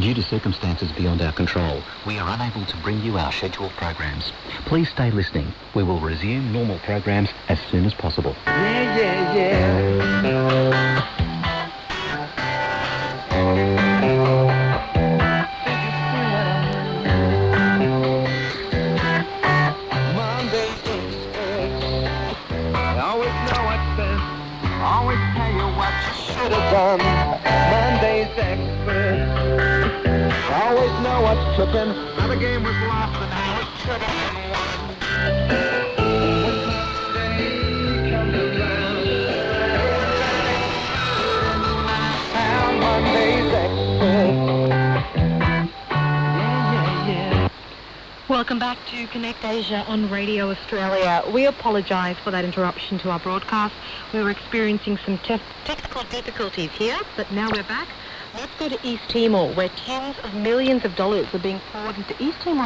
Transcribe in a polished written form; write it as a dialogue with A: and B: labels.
A: Due to circumstances beyond our control, we are unable to bring you our scheduled programs. Please stay listening. We will resume normal programs as soon as possible.
B: Always tell you what you should have done. Monday's experts always know what's cooking. Now the game was lost and how it should have been won. Monday comes around. Now Monday's experts.
C: Welcome back to Connect Asia on Radio Australia. We apologise for that interruption to our broadcast. We were experiencing some technical difficulties here, but now we're back. Let's go to East Timor, where tens of millions of dollars are being poured into East Timor